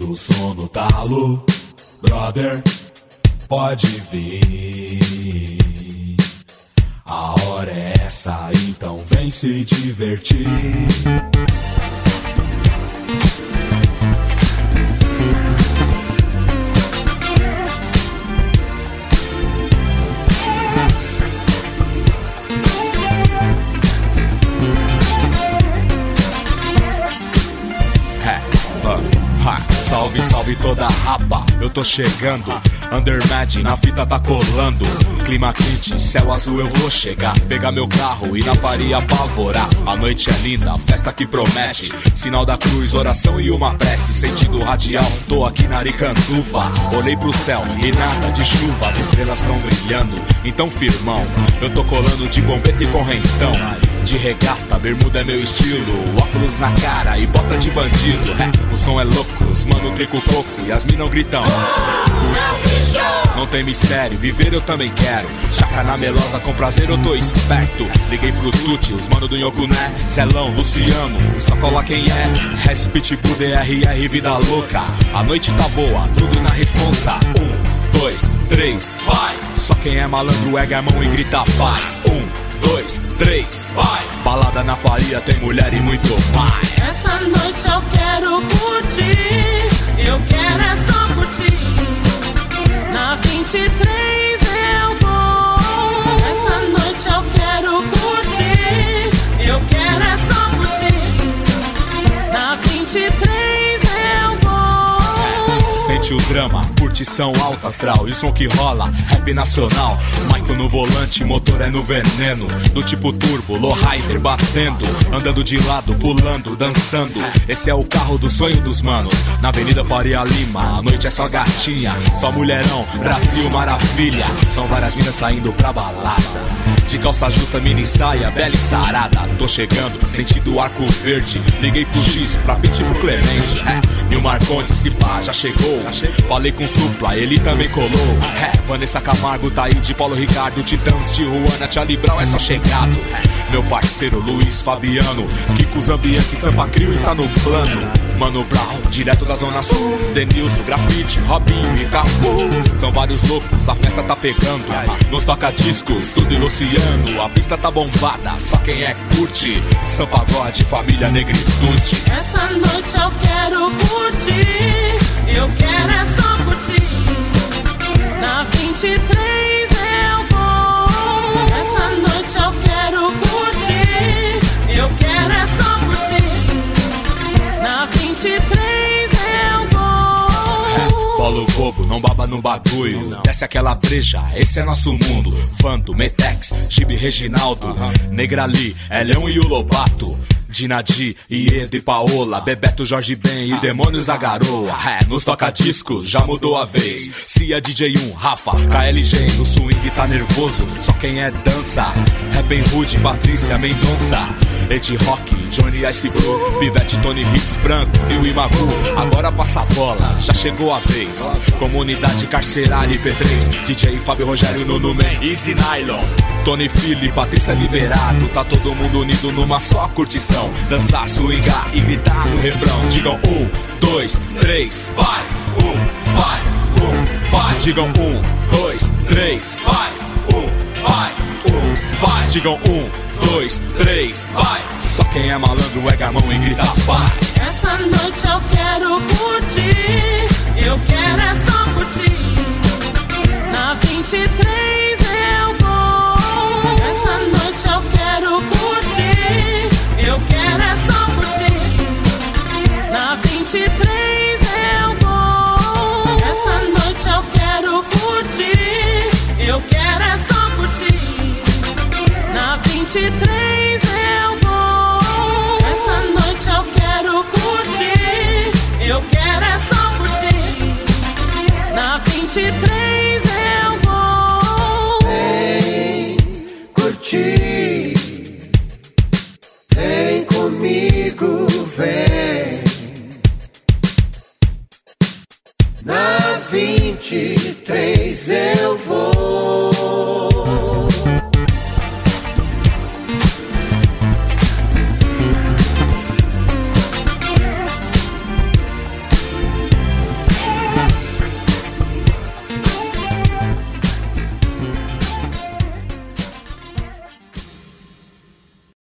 do som no talo, brother, pode vir. A hora é essa, então vem se divertir. Salve, salve toda a rapa, eu tô chegando. Undermatch, na fita tá colando. Clima quente, céu azul, eu vou chegar. Pegar meu carro e na Faria apavorar. A noite é linda, festa que promete. Sinal da cruz, oração e uma prece. Sentido radial, tô aqui na Aricanduva. Olhei pro céu e nada de chuva. As estrelas tão brilhando, então firmão, eu tô colando de bombeta e correntão. De regata, bermuda é meu estilo. Óculos na cara e bota de bandido. O som é louco, os mano trico coco e as minas gritam. Não tem mistério, viver eu também quero. Chácara melosa, com prazer eu tô esperto. Liguei pro Tuti, os mano do Yokuné. Zelão, Luciano, só cola quem é. Respite pro DRR, vida louca. A noite tá boa, tudo na responsa. 1, 2, 3, vai. Só quem é malandro ergue a mão e grita paz. 1, 2, 3, vai. Balada na Faria, tem mulher e muito mais. Essa noite eu quero curtir. Eu quero é só curtir. Na 23 eu vou. Essa noite eu quero curtir. Eu quero é só curtir. Na 23 eu vou. Sente o drama, curtição alta astral. E o som que rola, rap nacional. Michael no volante, motor é no veneno. Do tipo turbo, lowrider batendo. Andando de lado, pulando, dançando. Esse é o carro do sonho dos manos. Na Avenida Faria Lima, a noite é só gatinha. Só mulherão, Brasil maravilha. São várias minas saindo pra balada. De calça justa, mini saia, bela e sarada. Tô chegando, sentido Arco Verde. Liguei pro X, pra pedir pro Clemente. Nil Marconde, se pá, já chegou. Falei com Supla, ele também colou. Vanessa Camargo tá aí de Paulo Ricardo. Titãs, Tijuana, Charlie Brown é só chegado. Meu parceiro Luiz Fabiano, Kiko Zambianchi, Sampa Crio está no plano. Mano Brown, direto da Zona Sul. Denilson, Grafite, Robinho e Capu. São vários loucos, a festa tá pegando. Nos toca-discos, tudo e Luciano. A pista tá bombada, só quem é curte. São Pagode, família Negritude. Essa noite eu quero curtir. Eu quero é só curtir. Na 23 eu vou. Essa noite eu quero curtir. Eu quero é só curtir. Na 23 eu vou. Bolo bobo, não baba no bagulho. Desce aquela breja, esse é nosso mundo. Vando, Metex, Chibi Reginaldo, Negrali, Leão e o Lobato. Dinadi, Iedo e Paola, Bebeto, Jorge Ben e Demônios da Garoa. Nos toca-discos já mudou a vez. Cia, DJ1, Rafa, KLG, no swing tá nervoso, só quem é dança. Rap Hood, Patrícia Mendonça, Ed Rock, Johnny Ice Blue, Pivete, Tony Hicks, Branco e o Imagu. Agora passa a bola, já chegou a vez. Comunidade Carcerária IP3, DJ Fábio Rogério, Nuno Mendes, Easy Nylon, Tony Philly, Patrícia Liberato. Tá todo mundo unido numa só curtição. Dançar, swingar e gritar no refrão. Digam 1, 2, 3, vai. 1, vai, 1, vai. Digam 1, 2, 3, vai. 1, vai, 1, vai. Digam 1, 2, 3, vai. Só quem é malandro ergue a mão e grita paz. Essa noite eu quero curtir. Eu quero é só curtir. Na 23 eu vou. Essa noite eu quero curtir. Eu quero é só curtir. Na 23 eu vou. Essa noite eu quero curtir. Eu quero é só curtir. Na 23 eu vou. Essa noite eu quero curtir. Eu quero é só curtir. Na 23